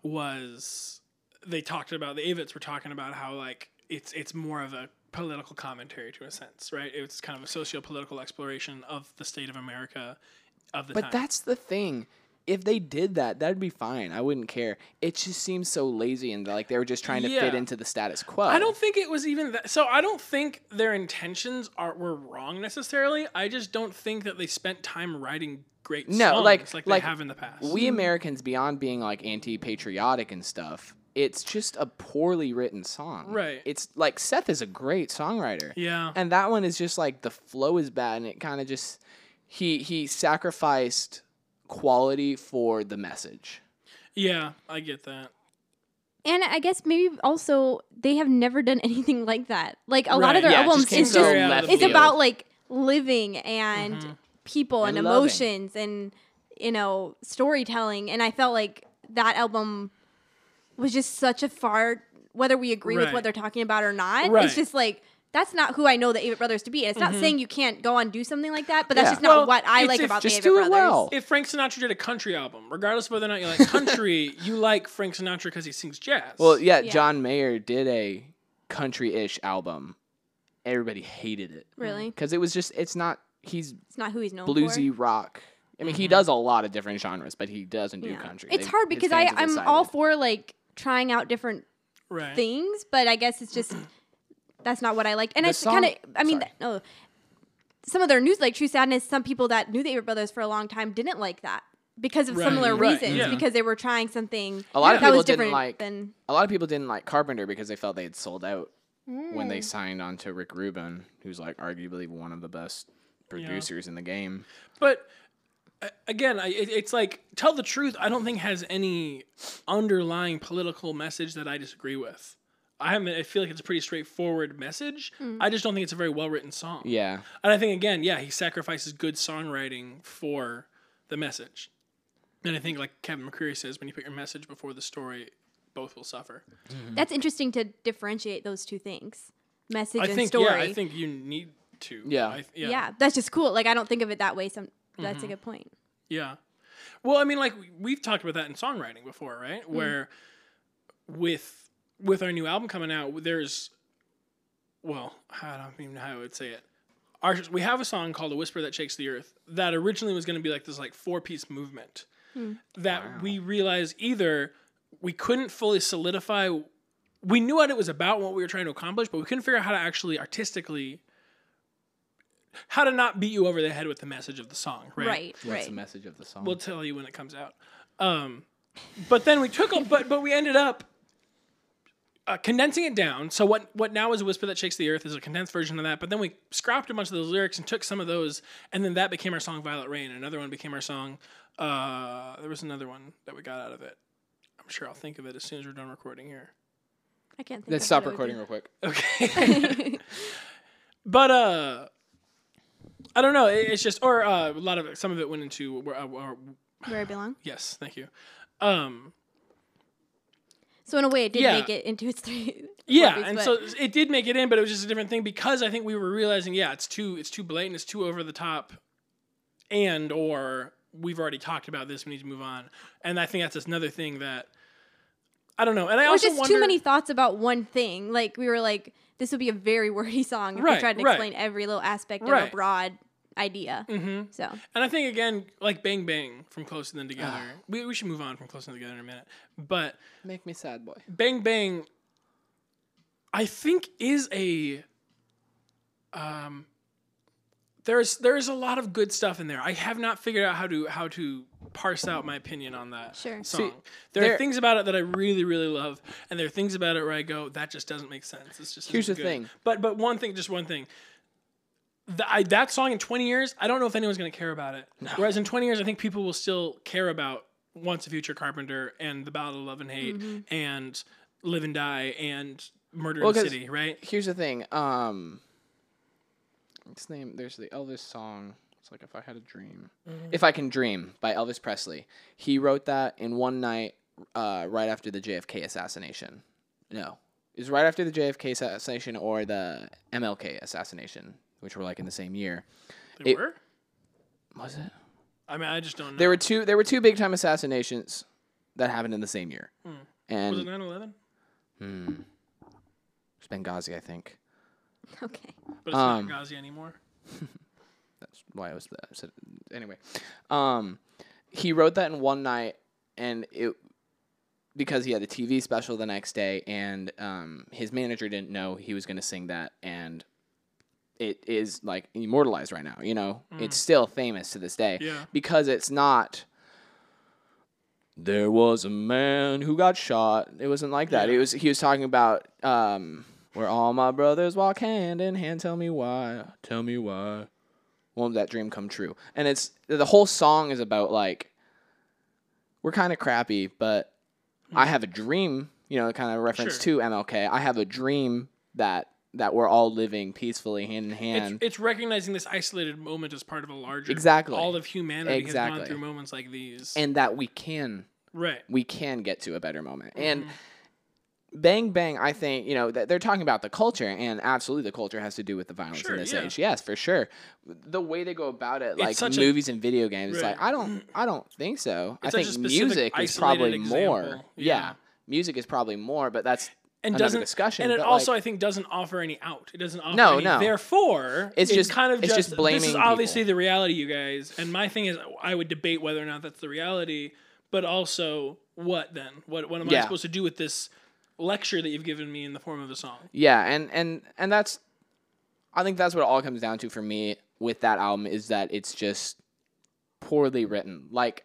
was they talked about the Avetts were talking about how like it's it's more of a political commentary to a sense, right? It's kind of a socio-political exploration of the state of America of the But time. that's the thing. If they did that, that'd be fine. I wouldn't care. It just seems so lazy and like they were just trying to fit Yeah. into the status quo. I don't think it was even that. So I don't think their intentions are were wrong necessarily. I just don't think that they spent time writing great No, songs like- like, like, they have in the past. We Americans, beyond being like anti-patriotic and stuff, it's just a poorly written song. Right. It's like Seth is a great songwriter. yeah. And that one is just like the flow is bad and it kind of just he he sacrificed quality for the message. Yeah, I get that. And I guess maybe also they have never done anything like that. Like a lot Right. of their Yeah, it just albums came is so just left it's field. about like living and Mm-hmm. people and, And loving. emotions and you know storytelling. And I felt like that album was just such a far whether we agree with Right. what they're talking about or not. Right. It's just like that's not who I know the Avett Brothers to be. And it's not saying you can't go on and do something like that, but that's Yeah. just not Well, what I it's like if- about just the Avett do it Brothers. well. If Frank Sinatra did a country album, regardless of whether or not you like country, you like Frank Sinatra because he sings jazz. Well, yeah, Yeah. John Mayer did a country-ish album. Everybody hated it. Really? Because it was just it's not he's It's not who he's known bluesy for. rock. I mean, he does a lot of different genres, but he doesn't do Yeah. country. It's They- hard his because I, fans have I'm all decided. for like trying out different right. things, but I guess it's just that's not what I liked. And The it's kind of, song- I mean, sorry. no, some of their news, like True Sadness, some people that knew the Avett Brothers for a long time didn't like that because of Right, similar right, reasons, yeah. because they were trying something A lot of that people was didn't different like- than. A lot of people didn't like Carpenter because they felt they had sold out when Mm. they signed on to Rick Rubin, who's like arguably one of the best producers in the game. But uh, again, I, it, it's like Tell the Truth. I don't think has any underlying political message that I disagree with. I haven't. I feel like it's a pretty straightforward message. I just don't think it's a very well written song. Yeah. And I think again, yeah, he sacrifices good songwriting for the message. And I think, like Kevin McCreary says, when you put your message before the story, both will suffer. That's interesting to differentiate those two things, message I and think, story. yeah, I think you need to. Yeah. I, yeah. yeah. that's just cool. Like I don't think of it that way. Some that's Mm-hmm. a good point. Yeah. Well, I mean, like we- we've talked about that in songwriting before, right? Where with with our new album coming out, there's well, I don't even know how I would say it. Our, we have a song called "A Whisper That Shakes the Earth" that originally was going to be like this like four piece movement that we realized either we couldn't fully solidify. We knew what it was about, what we were trying to accomplish, but we couldn't figure out how to actually artistically. How to not beat you over the head with the message of the song, right? Right, What's right. the message of the song? We'll tell you when it comes out. Um, but then we took, a, but but we ended up uh, condensing it down. So what what now is "A Whisper That Shakes the Earth" is a condensed version of that. But then we scrapped a bunch of those lyrics and took some of those, and then that became our song "Violet Rain." Another one became our song. Uh, there was another one that we got out of it. I'm sure I'll think of it as soon as we're done recording here. I can't think. Let's of stop what it would recording be. real quick. Okay. But uh, I don't know. It, it's just, or uh, a lot of it, some of it went into where, uh, where, Where I belong. yes, thank you. Um, So in a way, it did Yeah. make it into its three. yeah, four-piece, and but- so it did make it in, but it was just a different thing because I think we were realizing, yeah, it's too, it's too blatant, it's too over the top, and or we've already talked about this, we need to move on. And I think that's another thing that I don't know. And I Or also just wonder, too many thoughts about one thing. Like we were like, this would be a very wordy song if Right, we tried to right. explain every little aspect of Right. a broad idea. Mhm. So And I think again, like Bang Bang from Closer Than Together. we we should move on from Closer Than Together in a minute. But Make me sad, boy. Bang Bang, I think is a um. There's there's a lot of good stuff in there. I have not figured out how to how to parse out my opinion on that Sure. song. See, there are there- things about it that I really really love, and there are things about it where I go, that just doesn't make sense. It's just Here's isn't the good." thing. But but one thing, just one thing. The, I, that song in twenty years, I don't know if anyone's going to care about it. Whereas in twenty years, I think people will still care about Once a Future Carpenter and The Ballad of Love and Hate and Live and Die and Murder Well, in the 'cause- City, right? Here's the thing. Um, its name. There's the Elvis song. It's like If I Had a Dream. If I Can Dream by Elvis Presley. He wrote that in one night, uh, right after the J F K assassination. No, it was right after the J F K assassination or the M L K assassination, which were like in the same year. They It- were? Was it? I mean, I just don't know. There were two. There were two big time assassinations that happened in the same year. Was it And nine eleven? hmm, it's Benghazi, I think. okay. But it's Um, not Ghazi anymore. That's why I was that. So anyway, um, he wrote that in one night, and it because he had a T V special the next day, and um, his manager didn't know he was going to sing that, and it is like immortalized right now. You know, it's still famous to this day Yeah. because it's not. There was a man who got shot. It wasn't like that. Yeah. It was he was talking about um, where all my brothers walk hand in hand. Tell me why. Tell me why. Won't that dream come true? And it's the whole song is about like we're kind of crappy, but I have a dream. You know, kind of reference Sure. to M L K. I have a dream that that we're all living peacefully hand in It's, hand. it's recognizing this isolated moment as part of a larger. Exactly. All of humanity has gone Exactly. through moments like these. and that we can right. we can get to a better moment. Mm-hmm. And Bang Bang, I think, you know, th- they're talking about the culture, and absolutely the culture has to do with the violence Sure, in this yeah. age. Yes, for sure. The way they go about it, like such a- movies and video games, it's Right. like I don't I don't think so. It's I such think a specific, music is isolated probably more. example. Yeah. Yeah. Music is probably more, but that's and another doesn't discussion. and it but, also like, I think doesn't offer any out. It doesn't offer No, any. no. Therefore, It's just- kind of it's just This blaming is obviously people. the reality, you guys. And my thing is, I would debate whether or not that's the reality. But also, what then? What what am I Yeah. supposed to do with this lecture that you've given me in the form of a song? Yeah, and and and that's I think that's what it all comes down to for me with that album is that it's just poorly written. Like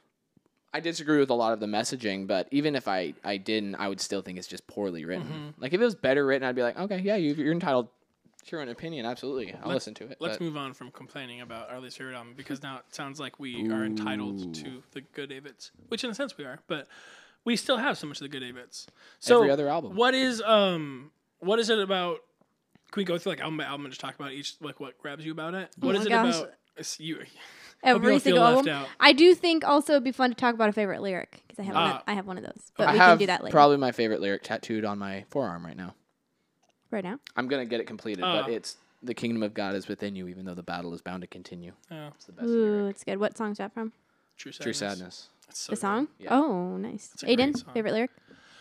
I disagree with a lot of the messaging, but even if I, I didn't, I would still think it's just poorly written. Mm-hmm. Like if it was better written, I'd be like, okay, yeah, you, you're entitled to your own opinion. Absolutely, I'll Let's- listen to it. Let's but- move on from complaining about our least favorite album because now it sounds like we are entitled to the good A bits, which in a sense we are, but we still have so much of the good A bits. So Every other album. What is um what is it about? Can we go through like album by album and just talk about each like what grabs you about it? What Oh is my it gosh. about? It's you. Every don't feel single left album. out. I do think also it'd be fun to talk about a favorite lyric because I have one. Ah. Of, I have one of those, but I we have can do that later. probably my favorite lyric tattooed on my forearm right now. right now. I'm gonna get it completed, Ah. but it's the kingdom of God is within you, even though the battle is bound to continue. Oh, It's the best Ooh, lyric. it's good. What song's that from? true sadness. True sadness. It's so The good. song? Yeah. Oh, nice. It's a great Aiden, song. favorite lyric?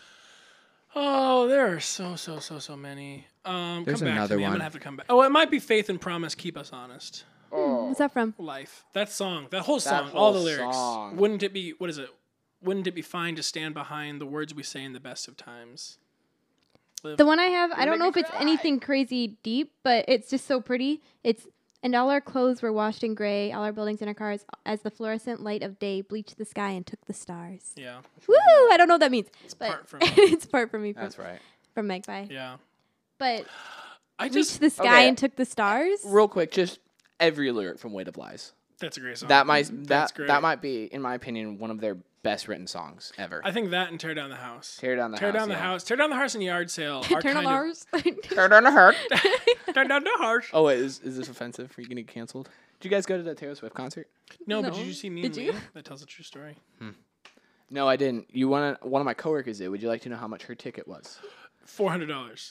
Oh, there are so so so so many. Um, There's come back another to me. I'm one. gonna have to come back. Oh, it might be Faith and Promise. Keep us honest. What's that from? Life. That song. That whole That song. all the whole lyrics. song. Wouldn't it be? What is it? Wouldn't it be fine to stand behind the words we say in the best of times? Live. The one I have, I don't make know me if it's anything crazy deep, but it's just so pretty. It's and all our clothes were washed in gray, all our buildings and our cars, as the fluorescent light of day bleached the sky and took the stars. Yeah. Woo! I don't know what that means. It's part from- it's part from me from, That's right. from Magpie. Yeah. But I reached just. the sky okay. and took the stars. Real quick, just every lyric from Weight of Lies. That's a great song. That might That's that great. that might be, in my opinion, one of their best written songs ever. I think that and Tear Down the House. Tear down the Tear house. down the yeah. house. Tear down the house and Yard Sale are Turn on kind ours. Tear down the heart. of. Tear down the house. Oh wait, is is this offensive? Are you gonna get canceled? Did you guys go to the Taylor Swift concert? No, but No. did you see me Did and you? Lee? That tells a true story. No, I didn't. You want one of my coworkers did. Would you like to know how much her ticket was? Four hundred dollars.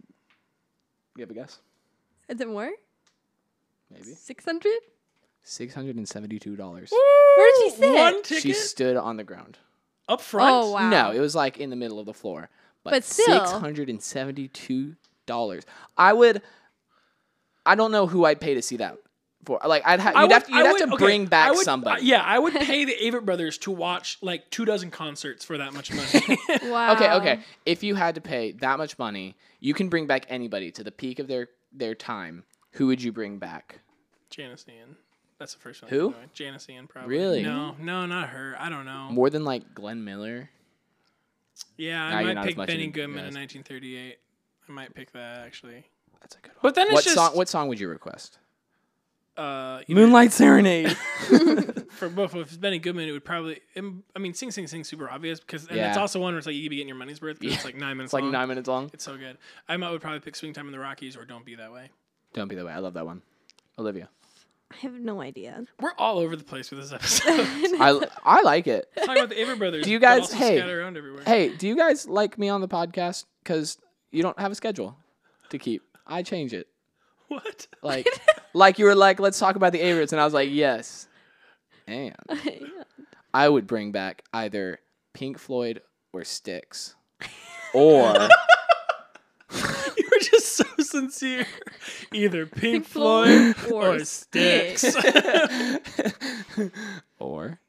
You have a guess? Is it more? Maybe Six hundred? six hundred and seventy-two dollars. Where did she sit? One ticket. She stood on the ground. Up front? Oh wow. No, it was like in the middle of the floor. But, But still. six hundred and seventy-two dollars. I would. I don't know who I'd pay to see that for. Like I'd ha- I you'd would- have to, you'd I have would- to okay, bring back I would- somebody. uh, yeah, I would pay the Avett Brothers to watch like two dozen concerts for that much money. Wow. Okay, okay. If you had to pay that much money, you can bring back anybody to the peak of their their time. Who would you bring back? Janice Ian. That's the first one. Who? I know. Janice Ian, probably. Really? No, no, not her. I don't know. More than like Glenn Miller. Yeah, Now I you're might not as pick much Benny in- Goodman yes. in nineteen thirty-eight. I might pick that actually. That's a good one. But then it's What just song? What song would you request? uh, either- Moonlight Serenade. for both. If it's Benny Goodman, it would probably. um, I mean, Sing Sing Sing, super obvious because, and it's Yeah. also one where it's like you could be getting your money's worth because it's like nine minutes. It's like long. nine minutes long. It's so good. I might would probably pick Swing Time in the Rockies or Don't Be That Way. Don't be that way. I love that one. Olivia. I have no idea. We're all over the place with this episode. I, I like it. Talking about the Avett Brothers. Do you but guys- also hey, scatter around everywhere. Hey, do you guys like me on the podcast? Because you don't have a schedule to keep. I change it. What? Like, like you were like, let's talk about the Averets, and I was like, yes. And I would bring back either Pink Floyd or Styx, or You were just so sincere. Either Pink, Pink Floyd, Floyd or, or Styx. or.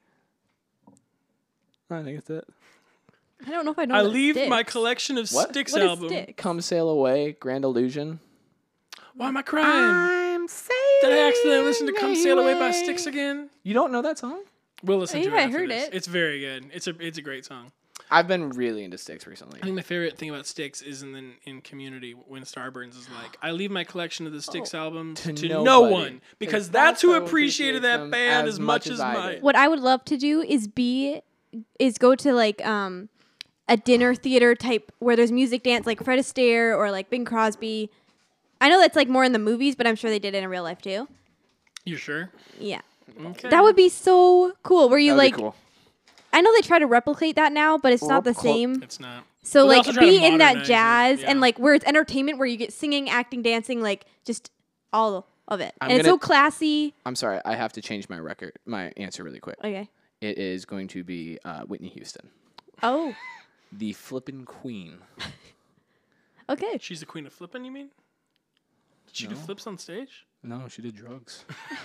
I think it's it. I don't know if I know. I that leave Styx. my collection of What? Styx What is album. Styx? Come Sail Away, Grand Illusion. Why am I crying? I'm sailing. Did I accidentally listen to Come Sail Away by Styx again? You don't know that song? We'll listen to Yeah, it. I after heard this. it. It's very good. It's a it's a great song. I've been really into Styx recently. I think my favorite thing about Styx is in the, in Community when Starburns is like, I leave my collection of the Styx albums To to, no nobody. one because 'Cause that's who that's who appreciated appreciates that them band as as much much as as I mine. did. What I would love to do is be, is go to like um, a dinner theater type where there's music dance like Fred Astaire or like Bing Crosby. I know that's like more in the movies, but I'm sure they did it in real life too. You sure? Yeah, Okay. that would be so cool. Where you That'd be like, cool. I know they try to replicate that now, but it's not the Replicate. same. It's not. So Well, they like also try to be in that modernize it, jazz yeah. and like where it's entertainment, where you get singing, acting, dancing, like just all of it, I'm and it's gonna- so classy. I'm sorry, I have to change my record, my answer really quick. Okay. It is going to be uh, Whitney Houston, Oh. the flippin' queen. Okay. She's the queen of flipping, you mean? Did she do No. flips on stage? No, she did drugs.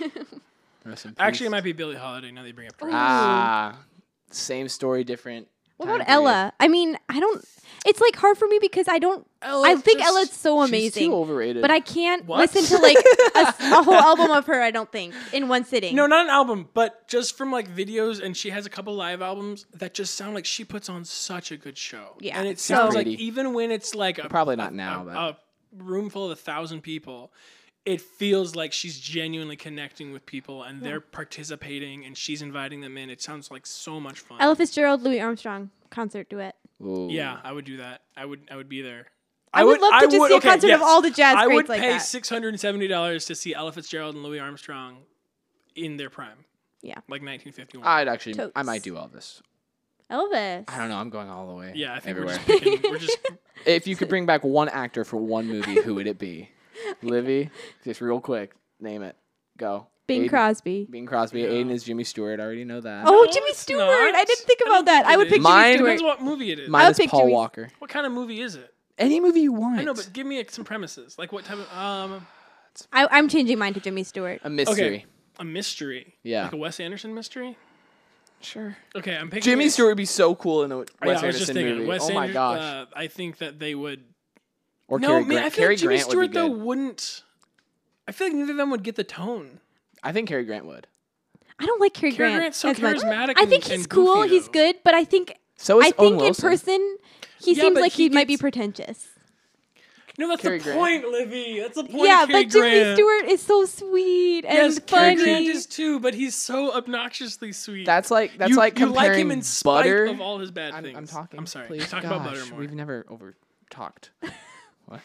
Rest in Actually, it peace. might be Billie Holiday now that you bring up drugs. Ah, same story, different. What time about period. Ella? I mean, I don't. It's like hard for me because I don't. Ella I think just- Ella's so She's amazing, too overrated. but I can't What? listen to like a, s- a whole album of her. I don't think in one sitting. No, not an album, but just from like videos, and she has a couple live albums that just sound like she puts on such a good show. Yeah. and it So- sounds like Pretty. even when it's like a, Probably a- not now, a, but- a room full of a thousand people, it feels like she's genuinely connecting with people, and they're participating, and she's inviting them in. It sounds like so much fun. Ella Fitzgerald, Louis Armstrong concert duet. Ooh. Yeah, I would do that. I would. I would be there. I would love to just see a concert of all the jazz I greats would like pay that. six hundred and seventy dollars to see Ella Fitzgerald and Louis Armstrong in their prime. Yeah. like nineteen fifty-one. I'd actually, Totes. I might do Elvis. Elvis. I don't know. I'm going all the way. yeah, I think everywhere. we're just, picking, we're just If you could bring back one actor for one movie, who would it be? Livy, just real quick, name it. Go. Bing Aiden- Crosby. Bing Crosby. Yeah. Aiden is Jimmy Stewart. I already know that. Oh, No, Jimmy it's Stewart. not. I didn't think I about don't that. think I it would is. pick Mine- Jimmy depends Stewart. what movie it is. Mine I would is pick Paul Jimmy- Walker. What kind of movie is it? Any movie you want. I know, but give me some premises. Like what type of um I, I'm changing mine to Jimmy Stewart. a mystery. okay, a mystery. Yeah. like a Wes Anderson mystery. Sure. Okay, I'm picking Jimmy a- Stewart would be so cool in a Wes Oh, yeah, I was Anderson just thinking, movie. Wes oh my Ander- gosh. Uh, I think that they would. or no, Cary man, Grant. I feel Cary like Jimmy Grant Stewart would be though good. wouldn't. I feel like neither of them would get the tone. I think Cary Grant would. I don't like Cary, Cary Grant Grant's so as much. charismatic I think and- he's and cool. goofy, He's though. good, but I think So is I Owen think in Wilson. person he Yeah, seems but like he, he might be gets- pretentious. No, that's Cary the Grant. point, Livy. That's the point. Yeah, of Cary but Jimmy Grant. Stewart is so sweet and Yes, Cary funny. Grant is too, but he's so obnoxiously sweet. That's like that's you, like you comparing like him in spite butter. of all his bad I'm, things. I'm talking. I'm sorry. Please, Talk gosh, about butter more. We've never over talked. What?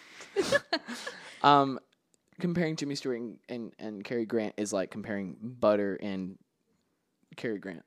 um, comparing Jimmy Stewart and, and and Cary Grant is like comparing butter and Cary Grant.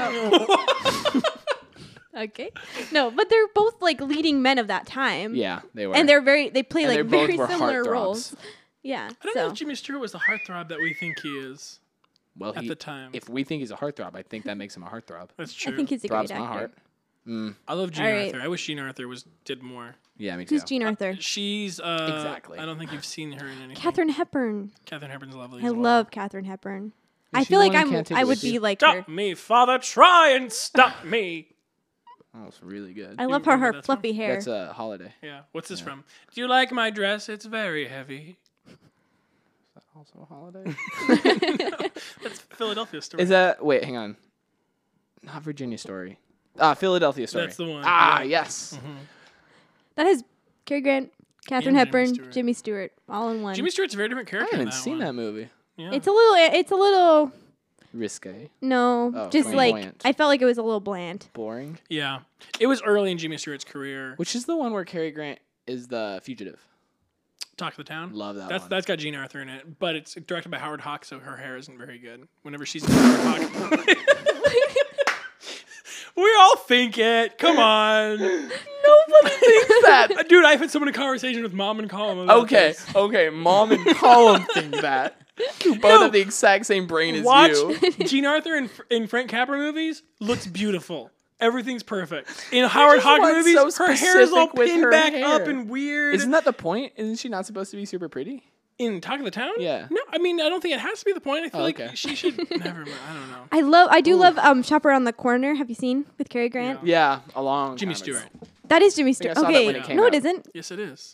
Okay. No, but they're both like leading men of that time. Yeah, they were. And they're very they play And like they both very were similar heartthrobs. roles. Yeah. I don't so know if Jimmy Stewart was the heartthrob that we think he is. well, at he, the time. If we think he's a heartthrob, I think that makes him a heartthrob. That's true. I think he's a Throbs great my actor. heart. Mm. I love Jean All right. Arthur. I wish Jean Arthur was did more. Yeah, me too. Who's Jean Arthur? She's uh, Exactly. I don't think you've seen her in anything. Katharine Hepburn. Catherine Hepburn's lovely. I as well. love Katharine Hepburn. Is I she feel the like one you I'm. can't take I it would with be you? like her. Stop me, father! Try and stop me. Oh, it's really good. I you love her remember her that's from? fluffy hair. That's a holiday. Yeah. What's this from? Do you like my dress? It's very heavy. Is that also a holiday? That's Philadelphia story. Is that wait? Hang on. Not Virginia Story. Ah, Philadelphia Story. That's the one, Ah, yeah. yes. That has Cary Grant, Katharine And Jimmy Hepburn, Stewart. Jimmy Stewart, all in one. Jimmy Stewart's a very different I character. haven't in that seen one. that movie. Yeah. It's a little. It's a little. Risque. No, Oh, just like flamboyant. I felt like it was a little bland. Boring. Yeah. It was early in Jimmy Stewart's career. Which is the one where Cary Grant is the fugitive. Talk of the Town. Love that That's one. that's got Jean Arthur in it, but it's directed by Howard Hawks, so her hair isn't very good. Whenever she's in Howard Hawks, we all think it. Come on, Nobody thinks that. dude. I've had so many conversations with Mom and Colin. about Okay, this. okay. Mom and Colin think that. Who both No. have the exact same brain as Watch you. Jean Arthur in, in Frank Capra movies. Looks beautiful. Everything's perfect. In Howard just Hawks want movies, so her hair is all specific with pinned her back hair. up and weird. Isn't that the point? Isn't she not supposed to be super pretty? in Talk of the Town? Yeah. No, I mean I don't think it has to be the point. I feel Oh, like okay. she should. Never mind. I don't know. I love. I do love um Shop Around the Corner. Have you seen with Cary Grant? Yeah, a long Jimmy time ago. Stewart. That is Jimmy think I Stewart. saw that Okay, when it came no, out. it isn't. Yes, it is.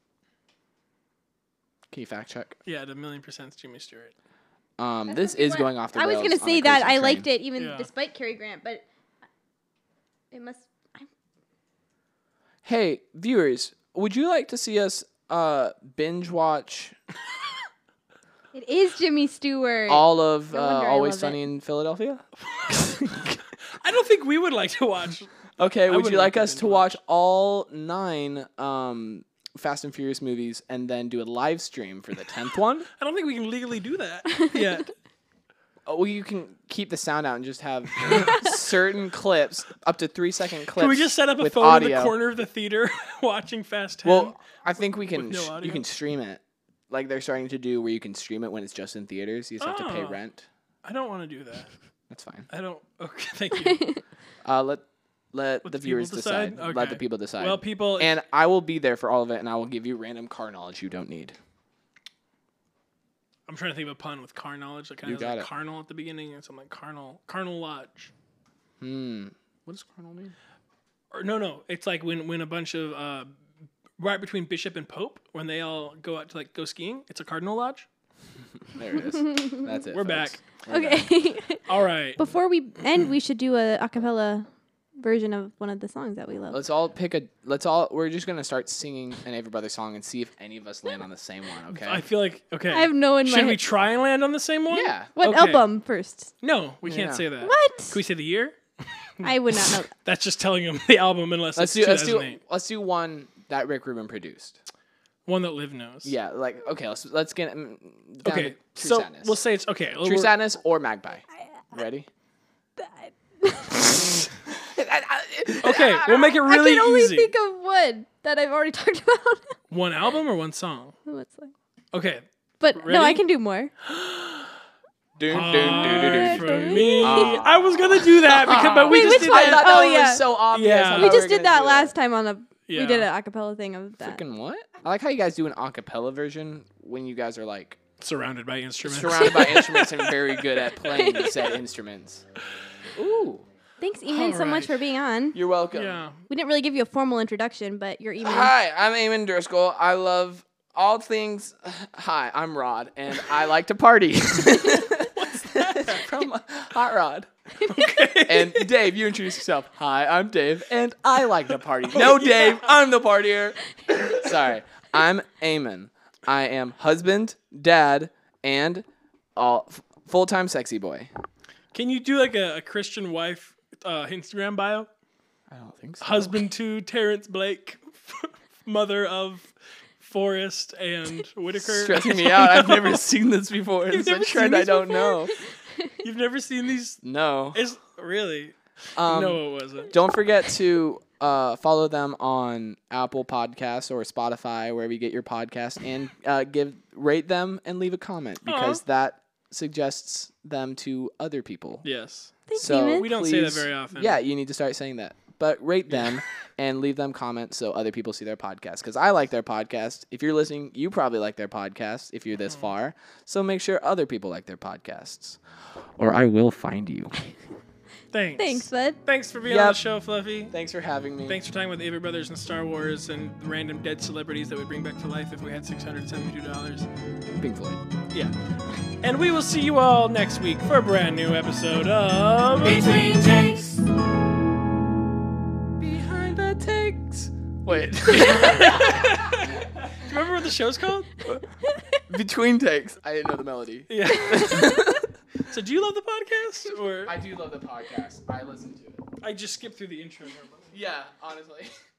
Can you fact check? Yeah, the million percent it's Jimmy Stewart. Um, this is going off the I was rails gonna on a say that crazy I train. liked it even Yeah. despite Cary Grant, but it must. I, Hey, viewers, would you like to see us uh, binge watch it is Jimmy Stewart. all of No uh, wonder I Always love Sunny it. in Philadelphia? I don't think we would like to watch. Okay, would would you like like to us binge to watch. watch all nine um, Fast and Furious movies and then do a live stream for the tenth one? I don't think we can legally do that yet. Oh, well, you can keep the sound out and just have certain clips, up to three second clips. Can we just set up a with phone audio. in the corner of the theater watching Fast ten? Well, I think we can. no sh- audio? you can stream it, like they're starting to do, where you can stream it when it's just in theaters. You just have to pay Oh. rent. I don't want to do that. That's fine. I don't. Okay, thank you. Uh, let let Let the the viewers people decide. decide? Let Okay. the people decide. Well, people. and I will be there for all of it, and I will give you random car knowledge you don't need. I'm trying to think of a pun with car knowledge. Like kind You of got like it. carnal at the beginning and something like carnal, carnal lodge. Hmm. What does carnal mean? Or no, no, it's like when when a bunch of uh, right between bishop and pope when they all go out to like go skiing. It's a cardinal lodge. There it is. That's it. We're folks. back. We're back. Okay. All right. Before we end, we should do a acapella version of one of the songs that we love. Let's all pick a. Let's all. We're just gonna start singing an Avery Brothers song and see if any of us land on the same one. Okay. I feel like okay. I have no one in my Should we head. try and land on the same one? Yeah. What Okay. album first? No, we can't Yeah. say that. What? Can we say the year? I would not know. That's just telling them the album unless Let's it's do. Let's do. two thousand eight. Let's do one that Rick Rubin produced. One that Liv knows. Yeah. Like okay. Let's let's get. mm, down Okay. to True So Sadness. we'll say it's okay. True we're- Sadness or Magpie. Ready? Okay, we'll make it really I can only easy. think of one that I've already talked about. One album or one song? What's like? Okay. But no, I Ready? can do more. Dun, Hard dun, dun, dun, dun, for dun. me. Ah. I was gonna do that because, but we Wait, just which did one? I that. thought that Oh, one yeah. was so obvious. Yeah. I thought We were just did gonna that do last time on a. Yeah. We did an acapella thing of that. Freaking what? I like how you guys do an acapella version when you guys are like Surrounded by instruments. surrounded by instruments and very good at playing the said instruments. Ooh, Thanks, Eamon, so All much right. for being on. you're welcome. Yeah. We didn't really give you a formal introduction, but you're Eamon. Hi, I'm Eamon Driscoll. I love all things. Hi, I'm Rod, and I like to party. What's that? From Hot Rod. Okay. And Dave, you introduce yourself. Hi, I'm Dave, and I like to party. No, Dave, I'm the partier. Sorry, I'm Eamon. I am husband, dad, and all f- full-time sexy boy. Can you do like a, a Christian wife uh, Instagram bio? I don't think so. Husband to Terrence Blake, mother of Forrest and Whitaker. Stressing me out. I've never seen this before. It's a never seen trend I these don't before? know. You've never seen these? No. It's really Um, no, it wasn't. Don't forget to uh, follow them on Apple Podcasts or Spotify, wherever you get your podcast, and uh, give rate them and leave a comment because that suggests them to other people. Yes, Thanks, So Eamon. we don't say that please- very often. Yeah, you need to start saying that. but rate them and leave them comments so other people see their podcast. Because I like their podcast. If you're listening, you probably like their podcast if you're this far. So make sure other people like their podcasts, or I will find you. Thanks. Thanks, bud. Thanks for being on Yep. the show, Fluffy. Thanks for having me. Thanks for talking with Avery Brothers and Star Wars and random dead celebrities that would bring back to life if we had six hundred seventy-two dollars. Pink Floyd. Yeah. And we will see you all next week for a brand new episode of Between takes. Behind the takes. Wait. Do you remember what the show's called? Between takes. I didn't know the melody. Yeah. So do you love the podcast? Or I do love the podcast. I listen to it. I just skipped through the intro. Yeah, honestly.